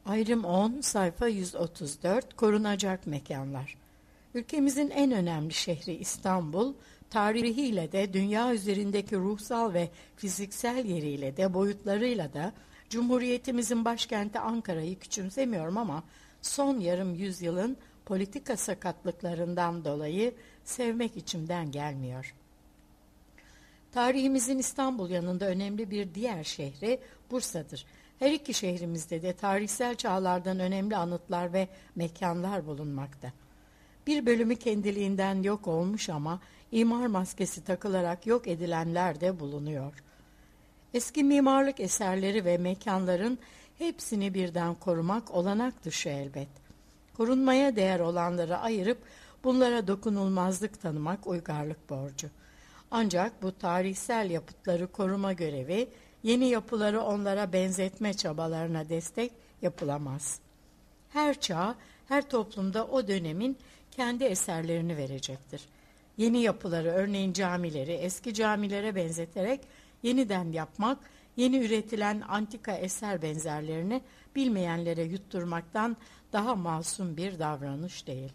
Ayrım 10, sayfa 134, korunacak mekanlar. Ülkemizin en önemli şehri İstanbul, tarihiyle de dünya üzerindeki ruhsal ve fiziksel yeriyle de boyutlarıyla da Cumhuriyetimizin başkenti Ankara'yı küçümsemiyorum ama son yarım yüzyılın politika sakatlıklarından dolayı sevmek içimden gelmiyor. Tarihimizin İstanbul yanında önemli bir diğer şehri Bursa'dır. Her iki şehrimizde de tarihsel çağlardan önemli anıtlar ve mekanlar bulunmakta. Bir bölümü kendiliğinden yok olmuş ama imar maskesi takılarak yok edilenler de bulunuyor. Eski mimarlık eserleri ve mekanların hepsini birden korumak olanak dışı elbet. Korunmaya değer olanları ayırıp bunlara dokunulmazlık tanımak uygarlık borcu. Ancak bu tarihsel yapıtları koruma görevi, yeni yapıları onlara benzetme çabalarına destek yapılamaz. Her çağ, her toplumda o dönemin kendi eserlerini verecektir. Yeni yapıları, örneğin camileri eski camilere benzeterek yeniden yapmak, yeni üretilen antika eser benzerlerini bilmeyenlere yutturmaktan daha masum bir davranış değil.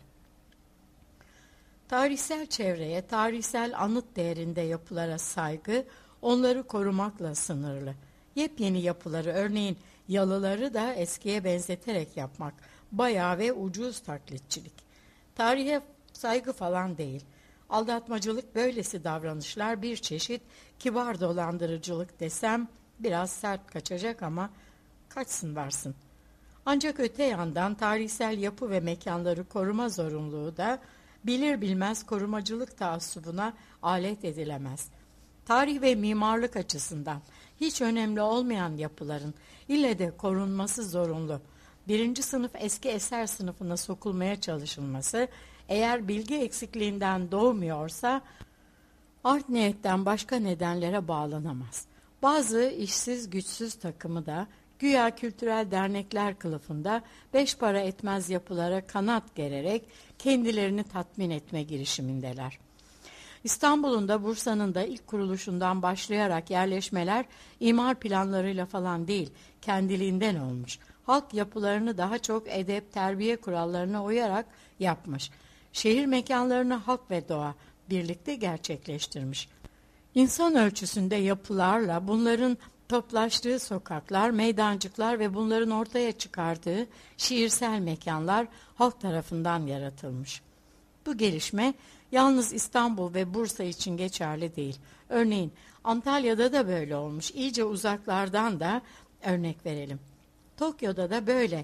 Tarihsel çevreye, tarihsel anıt değerinde yapılara saygı, onları korumakla sınırlı. Yepyeni yapıları, örneğin yalıları da eskiye benzeterek yapmak, bayağı ve ucuz taklitçilik. Tarihe saygı falan değil. Aldatmacılık, böylesi davranışlar bir çeşit kibar dolandırıcılık desem biraz sert kaçacak ama kaçsın varsın. Ancak öte yandan tarihsel yapı ve mekanları koruma zorunluluğu da bilir bilmez korumacılık taassubuna alet edilemez. Tarih ve mimarlık açısından hiç önemli olmayan yapıların ille de korunması zorunlu. Birinci sınıf eski eser sınıfına sokulmaya çalışılması, eğer bilgi eksikliğinden doğmuyorsa art niyetten başka nedenlere bağlanamaz. Bazı işsiz güçsüz takımı da güya kültürel dernekler kılıfında beş para etmez yapılara kanat gererek kendilerini tatmin etme girişimindeler. İstanbul'un da Bursa'nın da ilk kuruluşundan başlayarak yerleşmeler imar planlarıyla falan değil, kendiliğinden olmuş. Halk yapılarını daha çok edep, terbiye kurallarına uyarak yapmış. Şehir mekanlarını halk ve doğa birlikte gerçekleştirmiş. İnsan ölçüsünde yapılarla bunların toplaştığı sokaklar, meydancıklar ve bunların ortaya çıkardığı şiirsel mekanlar halk tarafından yaratılmış. Bu gelişme yalnız İstanbul ve Bursa için geçerli değil. Örneğin Antalya'da da böyle olmuş. İyice uzaklardan da örnek verelim. Tokyo'da da böyle.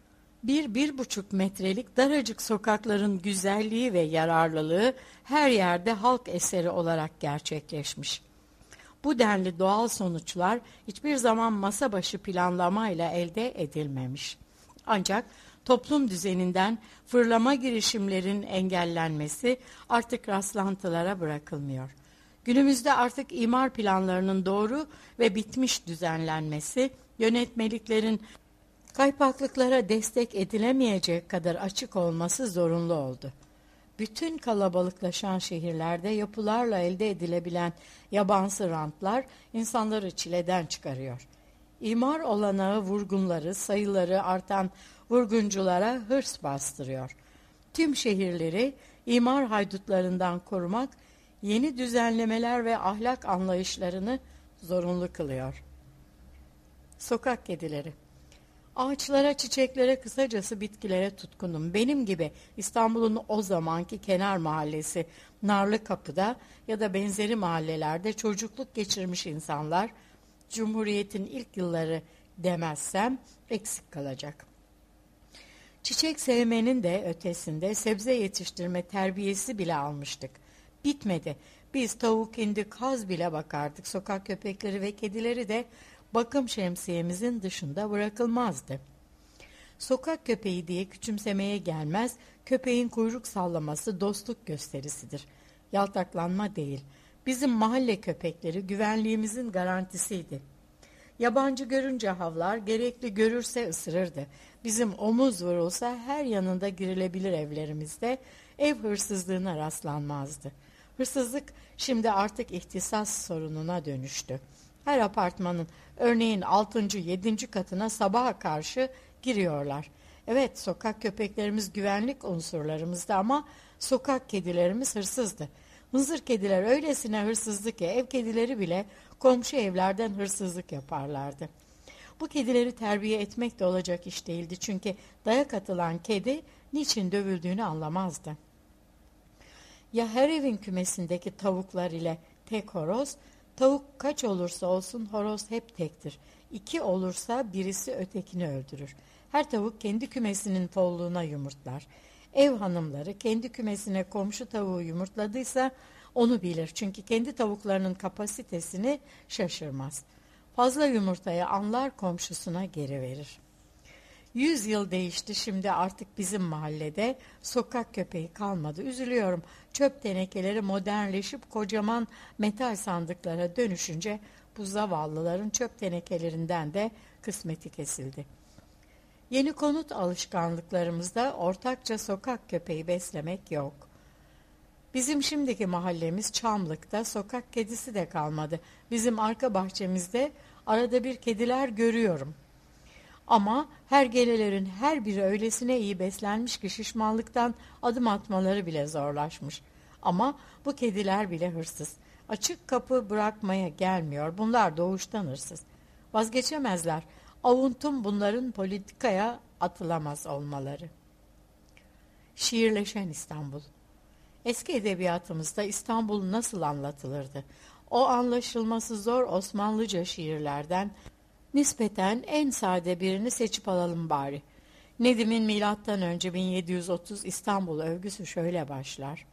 1-1,5 metrelik daracık sokakların güzelliği ve yararlılığı her yerde halk eseri olarak gerçekleşmiş. Bu denli doğal sonuçlar hiçbir zaman masa başı planlamayla elde edilmemiş. Ancak toplum düzeninden fırlama girişimlerin engellenmesi artık rastlantılara bırakılmıyor. Günümüzde artık imar planlarının doğru ve bitmiş düzenlenmesi, yönetmeliklerin kaypaklıklara destek edilemeyecek kadar açık olması zorunlu oldu. Bütün kalabalıklaşan şehirlerde yapılarla elde edilebilen yabansı rantlar insanları çileden çıkarıyor. İmar olanağı vurgunları, sayıları artan vurgunculara hırs bastırıyor. Tüm şehirleri imar haydutlarından korumak, yeni düzenlemeler ve ahlak anlayışlarını zorunlu kılıyor. Sokak kedileri. Ağaçlara, çiçeklere, kısacası bitkilere tutkunum. Benim gibi İstanbul'un o zamanki kenar mahallesi Narlıkapı'da ya da benzeri mahallelerde çocukluk geçirmiş insanlar, Cumhuriyet'in ilk yılları demezsem eksik kalacak. Çiçek sevmenin de ötesinde sebze yetiştirme terbiyesi bile almıştık. Bitmedi. Biz tavuk, hindi, kaz bile bakardık. Sokak köpekleri ve kedileri de bakım şemsiyemizin dışında bırakılmazdı. Sokak köpeği diye küçümsemeye gelmez, köpeğin kuyruk sallaması dostluk gösterisidir. Yaltaklanma değil. Bizim mahalle köpekleri güvenliğimizin garantisiydi. Yabancı görünce havlar, gerekli görürse ısırırdı. Bizim omuz vurulsa her yanında girilebilir evlerimizde, ev hırsızlığına rastlanmazdı. Hırsızlık şimdi artık ihtisas sorununa dönüştü. Her apartmanın örneğin 6. 7. katına sabaha karşı giriyorlar. Evet, sokak köpeklerimiz güvenlik unsurlarımızdı ama sokak kedilerimiz hırsızdı. Hınzır kediler öylesine hırsızdı ki ev kedileri bile komşu evlerden hırsızlık yaparlardı. Bu kedileri terbiye etmek de olacak iş değildi çünkü dayak atılan kedi niçin dövüldüğünü anlamazdı. Ya her evin kümesindeki tavuklar ile tek horoz, tavuk kaç olursa olsun horoz hep tektir. İki olursa birisi ötekini öldürür. Her tavuk kendi kümesinin folluğuna yumurtlar. Ev hanımları kendi kümesine komşu tavuğu yumurtladıysa onu bilir. Çünkü kendi tavuklarının kapasitesini şaşırmaz. Fazla yumurtayı anlar, komşusuna geri verir. 100 yıl değişti, şimdi artık bizim mahallede sokak köpeği kalmadı. Üzülüyorum. Çöp tenekeleri modernleşip kocaman metal sandıklara dönüşünce bu zavallıların çöp tenekelerinden de kısmeti kesildi. Yeni konut alışkanlıklarımızda ortakça sokak köpeği beslemek yok. Bizim şimdiki mahallemiz Çamlık'ta sokak kedisi de kalmadı. Bizim arka bahçemizde arada bir kediler görüyorum. Ama hergelelerin her biri öylesine iyi beslenmiş ki şişmanlıktan adım atmaları bile zorlaşmış. Ama bu kediler bile hırsız. Açık kapı bırakmaya gelmiyor. Bunlar doğuştan hırsız. Vazgeçemezler. Avuntum bunların politikaya atılamaz olmaları. Şiirleşen İstanbul. Eski edebiyatımızda İstanbul nasıl anlatılırdı? O anlaşılması zor Osmanlıca şiirlerden nispeten en sade birini seçip alalım bari. Nedim'in M.Ö. 1730 İstanbul övgüsü şöyle başlar.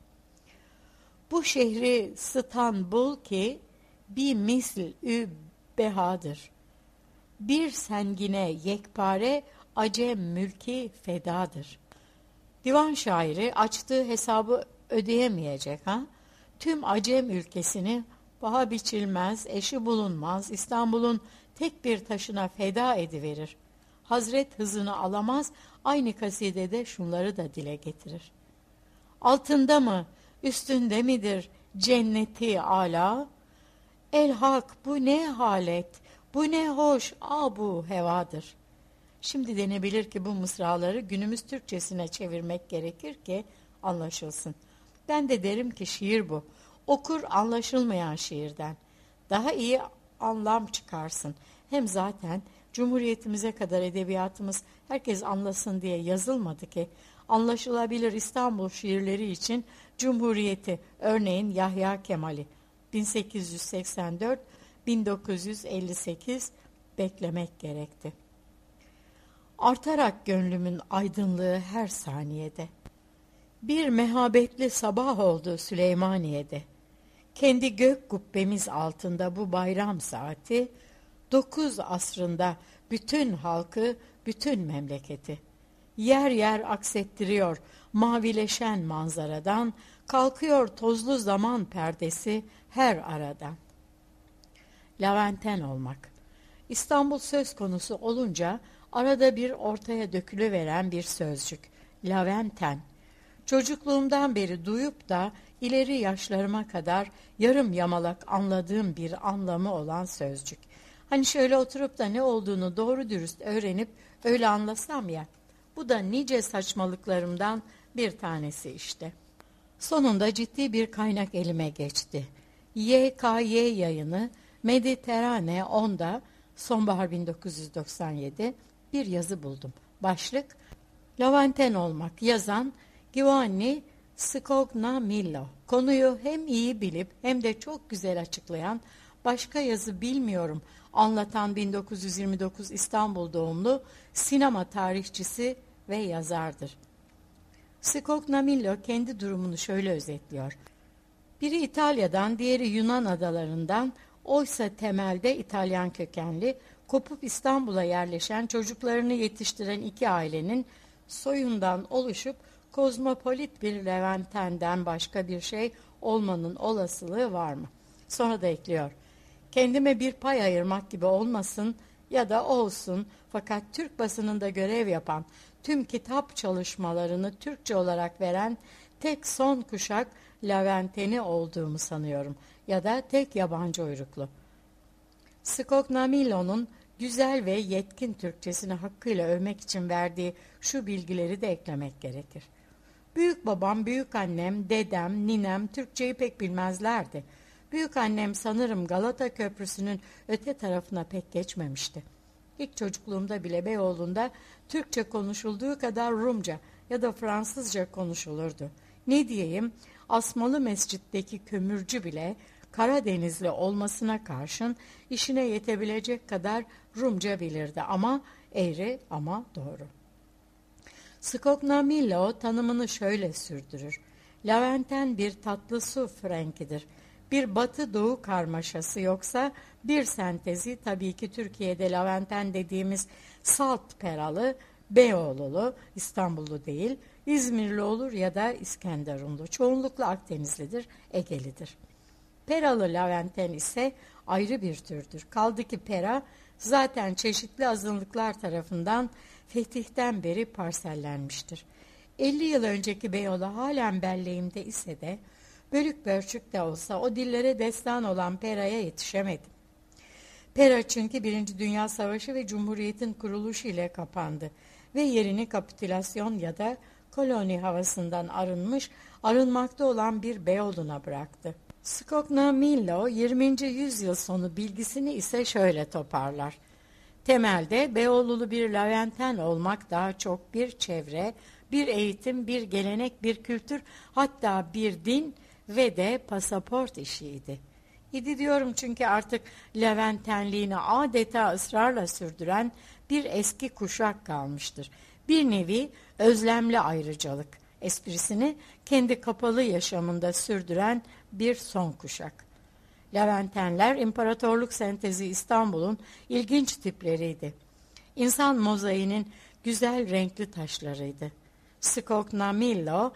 Bu şehri İstanbul ki bir misl-ü behadır. Bir sengine yekpare acem mülki fedadır. Divan şairi açtığı hesabı ödeyemeyecek ha? Tüm Acem ülkesini paha biçilmez, eşi bulunmaz İstanbul'un tek bir taşına feda ediverir. Hazret hızını alamaz, aynı kasidede şunları da dile getirir. Altında mı, üstünde midir cenneti âlâ? El hak bu ne halet, bu ne hoş abu hevadır. Şimdi denebilir ki bu mısraları günümüz Türkçesine çevirmek gerekir ki anlaşılsın. Ben de derim ki şiir bu. Okur anlaşılmayan şiirden. Daha iyi anlam çıkarsın. Hem zaten Cumhuriyetimize kadar edebiyatımız herkes anlasın diye yazılmadı ki. Anlaşılabilir İstanbul şiirleri için Cumhuriyeti, örneğin Yahya Kemal'i 1884-1958 beklemek gerekti. Artarak gönlümün aydınlığı her saniyede. Bir mehabetli sabah oldu Süleymaniye'de. Kendi gök kubbemiz altında bu bayram saati, 9 asrında bütün halkı, bütün memleketi. Yer yer aksettiriyor mavileşen manzaradan, kalkıyor tozlu zaman perdesi her aradan. Laventen olmak. İstanbul söz konusu olunca arada bir ortaya dökülüveren bir sözcük. Laventen. Çocukluğumdan beri duyup da ileri yaşlarıma kadar yarım yamalak anladığım bir anlamı olan sözcük. Hani şöyle oturup da ne olduğunu doğru dürüst öğrenip öyle anlasam ya. Bu da nice saçmalıklarımdan bir tanesi işte. Sonunda ciddi bir kaynak elime geçti. YKY yayını Mediterrane 10'da sonbahar 1997 bir yazı buldum. Başlık Laventen olmak, yazan Giovanni Scognamillo. Konuyu hem iyi bilip hem de çok güzel açıklayan, başka yazı bilmiyorum anlatan 1929 İstanbul doğumlu sinema tarihçisi ve yazardır. Scognamillo kendi durumunu şöyle özetliyor. Biri İtalya'dan, diğeri Yunan adalarından, oysa temelde İtalyan kökenli, kopup İstanbul'a yerleşen, çocuklarını yetiştiren iki ailenin soyundan oluşup kozmopolit bir Levanten'den başka bir şey olmanın olasılığı var mı? Sonra da ekliyor. Kendime bir pay ayırmak gibi olmasın ya da olsun, fakat Türk basınında görev yapan, tüm kitap çalışmalarını Türkçe olarak veren tek son kuşak Laventeni olduğumu sanıyorum ya da tek yabancı uyruklu. Scognamillo'nun Güzel ve yetkin Türkçesini hakkıyla övmek için verdiği şu bilgileri de eklemek gerekir. Büyük babam, büyük annem, dedem, ninem Türkçeyi pek bilmezlerdi. Büyük annem sanırım Galata Köprüsü'nün öte tarafına pek geçmemişti. İlk çocukluğumda bile Beyoğlu'nda Türkçe konuşulduğu kadar Rumca ya da Fransızca konuşulurdu. Ne diyeyim, Asmalı Mescid'deki kömürcü bile Karadenizli olmasına karşın işine yetebilecek kadar Rumca bilirdi ama eğri ama doğru. Scognamillo tanımını şöyle sürdürür. Lavanten bir tatlı su frenkidir. Bir batı-doğu karmaşası yoksa bir sentezi tabii ki Türkiye'de Lavanten dediğimiz salt peralı, Beyoğlulu, İstanbullu değil, İzmirli olur ya da İskenderunlu. Çoğunlukla Akdenizlidir, Egelidir. Peralı Lavanten ise ayrı bir türdür. Kaldı ki pera zaten çeşitli azınlıklar tarafından fetihten beri parsellenmiştir. 50 yıl önceki Beyoğlu halen belleğimde ise de bölük bölçük de olsa o dillere destan olan Pera'ya yetişemedim. Pera çünkü 1. Dünya Savaşı ve Cumhuriyet'in kuruluşu ile kapandı ve yerini kapitülasyon ya da koloni havasından arınmakta olan bir Beyoğlu'na bıraktı. Scognamillo 20. yüzyıl sonu bilgisini ise şöyle toparlar. Temelde Beyoğlulu bir Lavanten olmak daha çok bir çevre, bir eğitim, bir gelenek, bir kültür, hatta bir din ve de pasaport işiydi. İdi diyorum çünkü artık Lavantenliğini adeta ısrarla sürdüren bir eski kuşak kalmıştır. Bir nevi özlemli ayrıcalık esprisini kendi kapalı yaşamında sürdüren bir son kuşak. Lavantenler imparatorluk sentezi İstanbul'un ilginç tipleriydi. İnsan mozaiğinin güzel renkli taşlarıydı. Scognamillo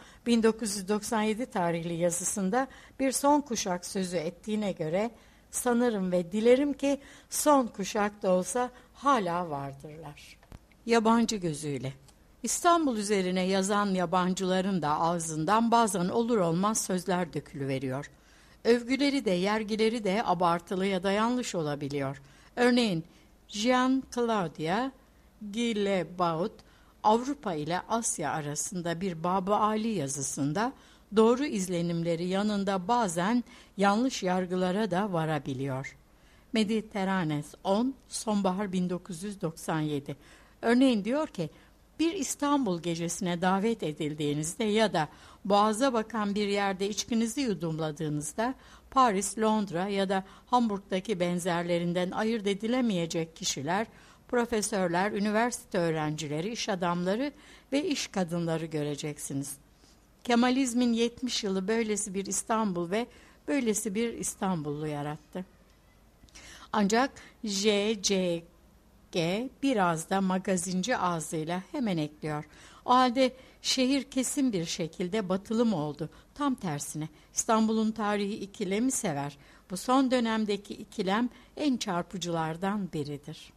1997 tarihli yazısında bir son kuşak sözü ettiğine göre sanırım ve dilerim ki son kuşak da olsa hala vardırlar. Yabancı gözüyle. İstanbul üzerine yazan yabancıların da ağzından bazen olur olmaz sözler dökülüveriyor. Övgüleri de yergileri de abartılı ya da yanlış olabiliyor. Örneğin Jean Claudia Guillebaud Avrupa ile Asya arasında bir Bab-ı Ali yazısında doğru izlenimleri yanında bazen yanlış yargılara da varabiliyor. Mediterranes 10, sonbahar 1997. Örneğin diyor ki, bir İstanbul gecesine davet edildiğinizde ya da boğaza bakan bir yerde içkinizi yudumladığınızda Paris, Londra ya da Hamburg'daki benzerlerinden ayırt edilemeyecek kişiler, profesörler, üniversite öğrencileri, iş adamları ve iş kadınları göreceksiniz. Kemalizmin 70 yılı böylesi bir İstanbul ve böylesi bir İstanbullu yarattı. Ancak J.C. biraz da magazinci ağzıyla hemen ekliyor. O halde şehir kesin bir şekilde batılı mı oldu? Tam tersine İstanbul'un tarihi ikilemi sever. Bu son dönemdeki ikilem en çarpıcılardan biridir.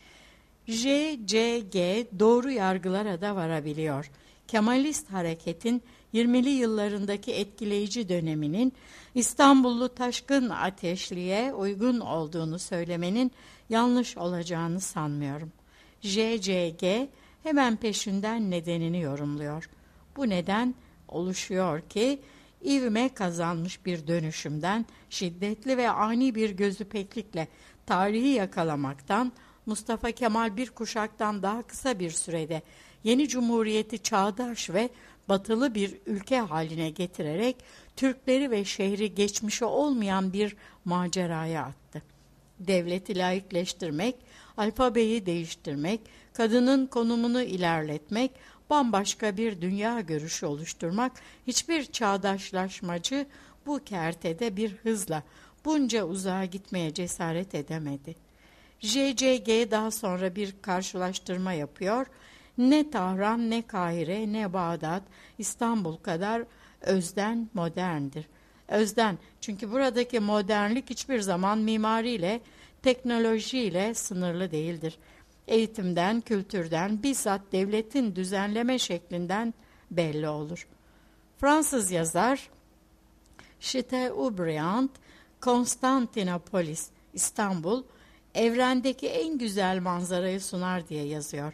J.C.G. doğru yargılara da varabiliyor. Kemalist hareketin 20'li yıllarındaki etkileyici döneminin İstanbullu taşkın ateşliğe uygun olduğunu söylemenin yanlış olacağını sanmıyorum. J.C.G. hemen peşinden nedenini yorumluyor. Bu neden oluşuyor ki ivme kazanmış bir dönüşümden şiddetli ve ani bir gözüpeklikle tarihi yakalamaktan Mustafa Kemal bir kuşaktan daha kısa bir sürede yeni cumhuriyeti çağdaş ve batılı bir ülke haline getirerek Türkleri ve şehri geçmişi olmayan bir maceraya attı. Devleti laikleştirmek, alfabeyi değiştirmek, kadının konumunu ilerletmek, bambaşka bir dünya görüşü oluşturmak, hiçbir çağdaşlaşmacı bu kertede bir hızla bunca uzağa gitmeye cesaret edemedi. J.C.G. daha sonra bir karşılaştırma yapıyor. Ne Tahran, ne Kahire, ne Bağdat, İstanbul kadar özden moderndir. Özden, çünkü buradaki modernlik hiçbir zaman mimariyle, teknolojiyle sınırlı değildir. Eğitimden, kültürden, bizzat devletin düzenleme şeklinden belli olur. Fransız yazar Chateaubriand, Konstantinopolis, İstanbul, Evrendeki en güzel manzarayı sunar diye yazıyor.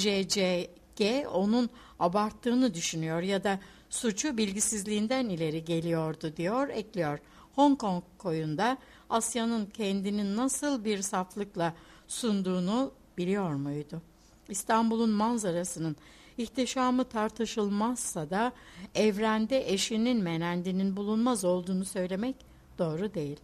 JCG onun abarttığını düşünüyor ya da suçu bilgisizliğinden ileri geliyordu diyor, ekliyor. Hong Kong koyunda Asya'nın kendini nasıl bir saflıkla sunduğunu biliyor muydu? İstanbul'un manzarasının ihtişamı tartışılmazsa da evrende eşinin menendinin bulunmaz olduğunu söylemek doğru değil.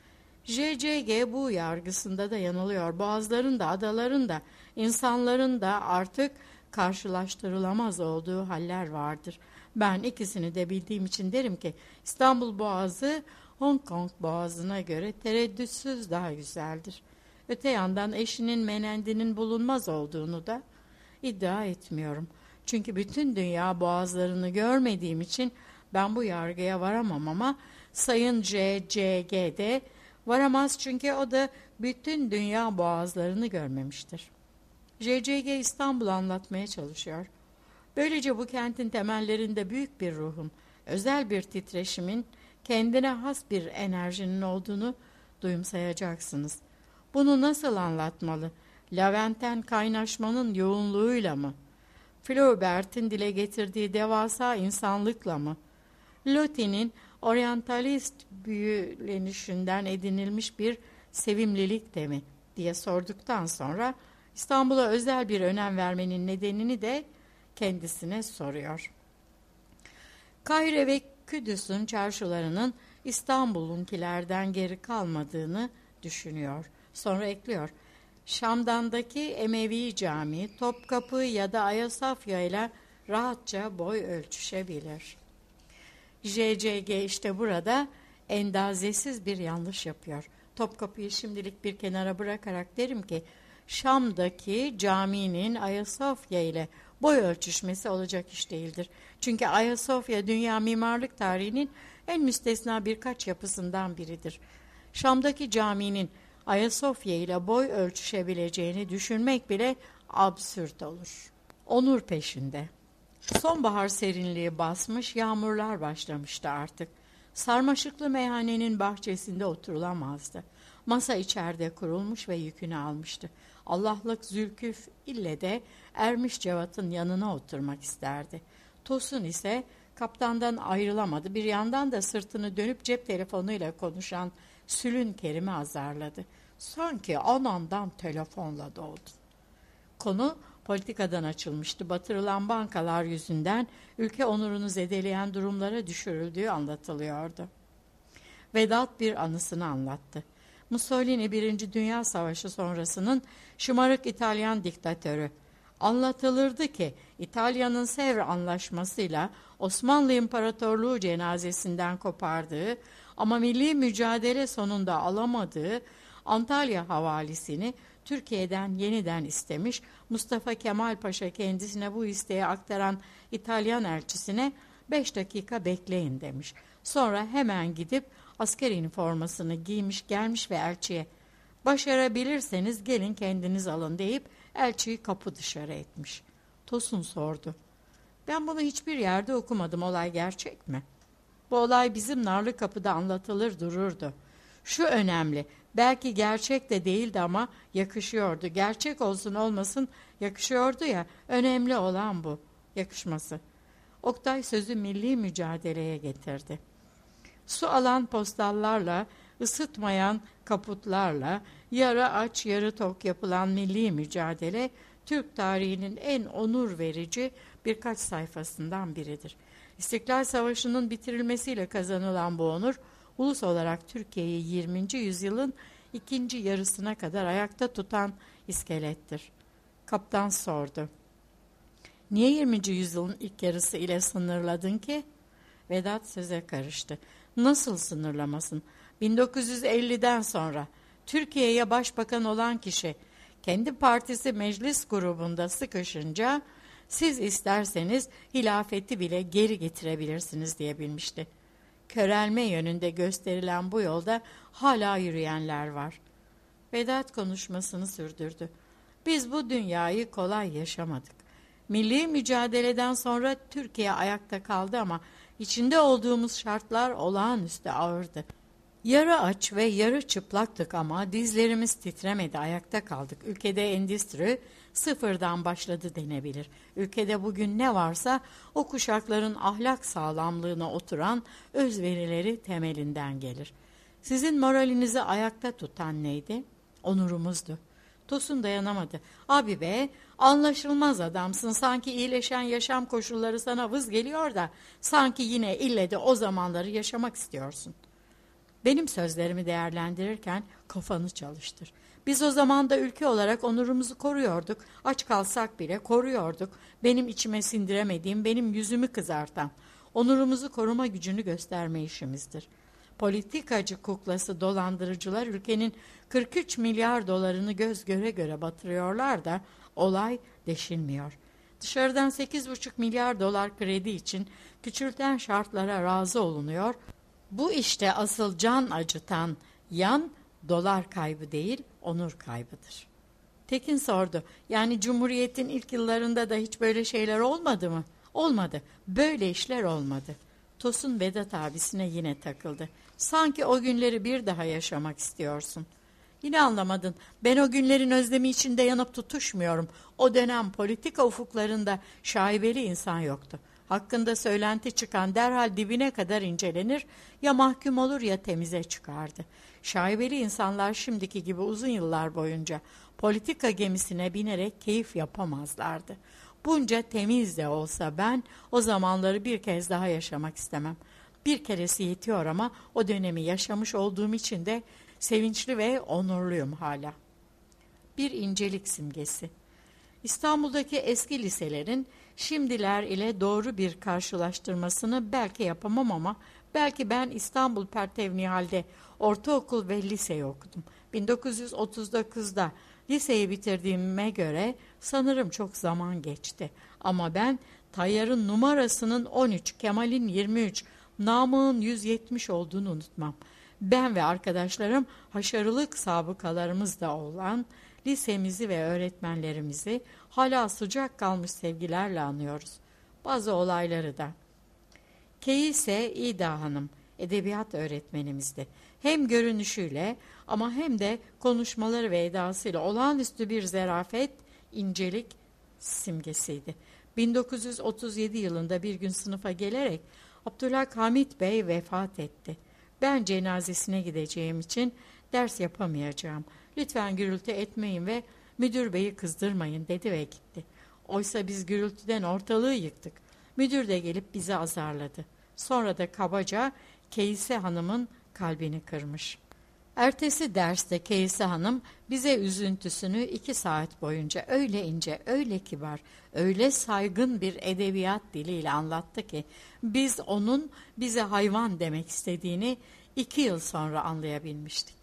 JCG bu yargısında da yanılıyor. Boğazların da, adaların da, insanların da artık karşılaştırılamaz olduğu haller vardır. Ben ikisini de bildiğim için derim ki İstanbul Boğazı Hong Kong Boğazı'na göre tereddütsüz daha güzeldir. Öte yandan eşinin menendinin bulunmaz olduğunu da iddia etmiyorum. Çünkü bütün dünya boğazlarını görmediğim için ben bu yargıya varamam ama Sayın JCG'de varamaz çünkü o da bütün dünya boğazlarını görmemiştir. JCG İstanbul'u anlatmaya çalışıyor. Böylece bu kentin temellerinde büyük bir ruhun, özel bir titreşimin, kendine has bir enerjinin olduğunu duyumsayacaksınız. Bunu nasıl anlatmalı? Laventten kaynaşmanın yoğunluğuyla mı? Flaubert'in dile getirdiği devasa insanlıkla mı? Loti'nin oryantalist büyülenişinden edinilmiş bir sevimlilik de mi diye sorduktan sonra İstanbul'a özel bir önem vermenin nedenini de kendisine soruyor. Kahire ve Kudüs'ün çarşılarının İstanbul'unkilerden geri kalmadığını düşünüyor. Sonra ekliyor. Şam'daki Emevi Camii, Topkapı ya da Ayasofya ile rahatça boy ölçüşebilir. JCG işte burada endazesiz bir yanlış yapıyor. Topkapı'yı şimdilik bir kenara bırakarak derim ki Şam'daki caminin Ayasofya ile boy ölçüşmesi olacak iş değildir. Çünkü Ayasofya dünya mimarlık tarihinin en müstesna birkaç yapısından biridir. Şam'daki caminin Ayasofya ile boy ölçüşebileceğini düşünmek bile absürt olur. Onur peşinde. Sonbahar serinliği basmış, yağmurlar başlamıştı artık. Sarmaşıklı meyhanenin bahçesinde oturulamazdı. Masa içeride kurulmuş ve yükünü almıştı. Allah'lık Zülküf ille de Ermiş Cevat'ın yanına oturmak isterdi. Tosun ise kaptandan ayrılamadı. Bir yandan da sırtını dönüp cep telefonuyla konuşan Sülün Kerim'i azarladı. Sanki anandan telefonla doğdun. Konu politikadan açılmıştı. Batırılan bankalar yüzünden ülke onurunu zedeleyen durumlara düşürüldüğü anlatılıyordu. Vedat bir anısını anlattı. Mussolini 1. Dünya Savaşı sonrasının şımarık İtalyan diktatörü. Anlatılırdı ki İtalya'nın Sevr Anlaşması'yla Osmanlı İmparatorluğu cenazesinden kopardığı ama milli mücadele sonunda alamadığı Antalya havalisini Türkiye'den yeniden istemiş, Mustafa Kemal Paşa kendisine bu isteği aktaran İtalyan elçisine 5 dakika bekleyin demiş. Sonra hemen gidip asker üniformasını giymiş gelmiş ve elçiye başarabilirseniz gelin kendiniz alın deyip elçiyi kapı dışarı etmiş. Tosun sordu. Ben bunu hiçbir yerde okumadım, olay gerçek mi? Bu olay bizim Narlıkapı'da anlatılır dururdu. Şu önemli, belki gerçek de değildi ama yakışıyordu. Gerçek olsun olmasın yakışıyordu ya, önemli olan bu, yakışması. Oktay sözü milli mücadeleye getirdi. Su alan postallarla, ısıtmayan kaputlarla, yarı aç yarı tok yapılan milli mücadele, Türk tarihinin en onur verici birkaç sayfasından biridir. İstiklal Savaşı'nın bitirilmesiyle kazanılan bu onur, ulus olarak Türkiye'yi 20. yüzyılın ikinci yarısına kadar ayakta tutan iskelettir. Kaptan sordu. Niye 20. yüzyılın ilk yarısı ile sınırladın ki? Vedat söze karıştı. Nasıl sınırlamasın? 1950'den sonra Türkiye'ye başbakan olan kişi kendi partisi meclis grubunda sıkışınca siz isterseniz hilafeti bile geri getirebilirsiniz diyebilmişti. Körelme yönünde gösterilen bu yolda hala yürüyenler var. Vedat konuşmasını sürdürdü. Biz bu dünyayı kolay yaşamadık. Milli mücadeleden sonra Türkiye ayakta kaldı ama içinde olduğumuz şartlar olağanüstü ağırdı. Yarı aç ve yarı çıplaktık ama dizlerimiz titremedi, ayakta kaldık. Ülkede endüstri sıfırdan başladı denebilir. Ülkede bugün ne varsa o kuşakların ahlak sağlamlığına oturan özverileri temelinden gelir. Sizin moralinizi ayakta tutan neydi? Onurumuzdu. Tosun dayanamadı. Abi be, anlaşılmaz adamsın. Sanki iyileşen yaşam koşulları sana vız geliyor da sanki yine ille de o zamanları yaşamak istiyorsun. Benim sözlerimi değerlendirirken kafanı çalıştır. Biz o zaman da ülke olarak onurumuzu koruyorduk. Aç kalsak bile koruyorduk. Benim içime sindiremediğim, benim yüzümü kızartan, onurumuzu koruma gücünü gösterme işimizdir. Politikacı kuklası dolandırıcılar ülkenin 43 milyar dolarını göz göre göre batırıyorlar da olay deşilmiyor. Dışarıdan 8,5 milyar dolar kredi için küçülten şartlara razı olunuyor. Bu işte asıl can acıtan yan dolar kaybı değil, onur kaybıdır. Tekin sordu. Yani Cumhuriyet'in ilk yıllarında da hiç böyle şeyler olmadı mı? Olmadı. Böyle işler olmadı. Tosun Vedat abisine yine takıldı. Sanki o günleri bir daha yaşamak istiyorsun. Yine anlamadın. Ben o günlerin özlemi içinde yanıp tutuşmuyorum. O dönem politika ufuklarında şaibeli insan yoktu. Hakkında söylenti çıkan derhal dibine kadar incelenir, ya mahkum olur ya temize çıkardı. Şaibeli insanlar şimdiki gibi uzun yıllar boyunca politika gemisine binerek keyif yapamazlardı. Bunca temiz de olsa ben o zamanları bir kez daha yaşamak istemem. Bir keresi yetiyor ama o dönemi yaşamış olduğum için de sevinçli ve onurluyum hala. Bir incelik simgesi. İstanbul'daki eski liselerin şimdiler ile doğru bir karşılaştırmasını belki yapamam ama belki ben İstanbul Pertevnihal'de ortaokul ve liseyi okudum. 1939'da liseyi bitirdiğime göre sanırım çok zaman geçti. Ama ben Tayyar'ın numarasının 13, Kemal'in 23, Namık'ın 170 olduğunu unutmam. Ben ve arkadaşlarım haşarılık sabıkalarımız da olan lisemizi ve öğretmenlerimizi hala sıcak kalmış sevgilerle anıyoruz. Bazı olayları da. Keyise İda Hanım edebiyat öğretmenimizdi. Hem görünüşüyle ama hem de konuşmaları ve edasıyla olağanüstü bir zarafet, incelik simgesiydi. 1937 yılında bir gün sınıfa gelerek Abdülhamit Bey vefat etti. Ben cenazesine gideceğim için ders yapamayacağım. Lütfen gürültü etmeyin ve müdür beyi kızdırmayın dedi ve gitti. Oysa biz gürültüden ortalığı yıktık. Müdür de gelip bizi azarladı. Sonra da kabaca Keyise Hanım'ın kalbini kırmış. Ertesi derste Keyise Hanım bize üzüntüsünü 2 saat boyunca öyle ince, öyle kibar, öyle saygın bir edebiyat diliyle anlattı ki biz onun bize hayvan demek istediğini 2 yıl sonra anlayabilmiştik.